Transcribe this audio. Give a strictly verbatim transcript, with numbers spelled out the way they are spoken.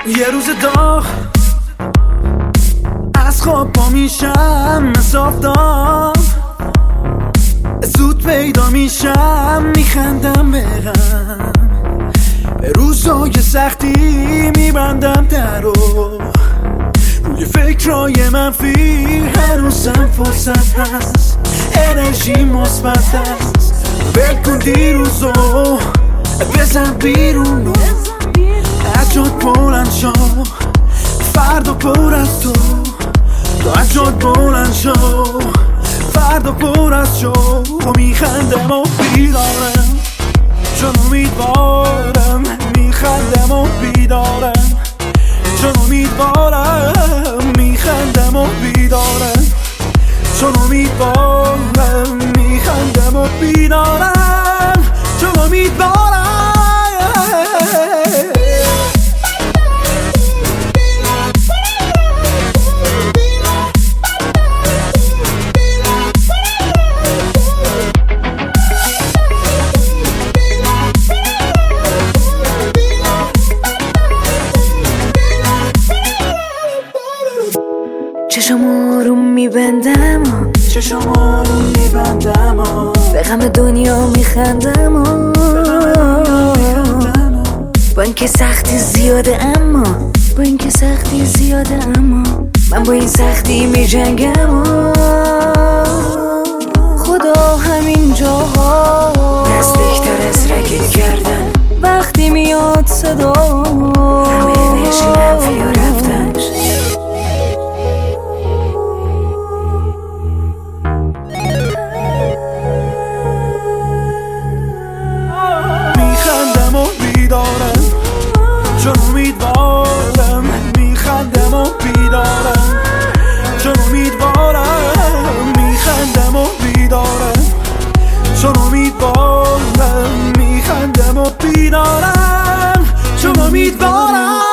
یه روز داغ از خواب پا میشم، مثل آفتاب زود پیدا میشم، میخندم به غم، به روزای سختی میبندم درو، روی فکرای منفی هنوزم فرصت هست، انرژی مثبت هست. ول کن دیروزو، بزن بیرونو، از جات بلند شو، فردا پر از تو، تو از جات بلند شو، فردا پر از شو. میخندم و بیدارم، چون امیدوارم، میخندم و بیدارم، چون امیدوارم، میخندم و بیدارم، چون امیدوارم، میخندم و بیدارم، چون امیدوارم. چشم رو میبندم، چشم رو میبندم، به غم دنیا میخندم، با اینکه سختی زیاده، اما با اینکه سختی زیاده اما من با این سختی میجنگم. خدا همین جاها نزدیکتر از رگت کردن، وقتی میاد صدا همه انرژی منفی ها رفتن. میخندم و بیدارم، چون امیدوارم، میخندم و بیدارم، چون امیدوارم، میخندم و بیدارم، چون امیدوارم، میخندم و بیدارم، چون امیدوارم.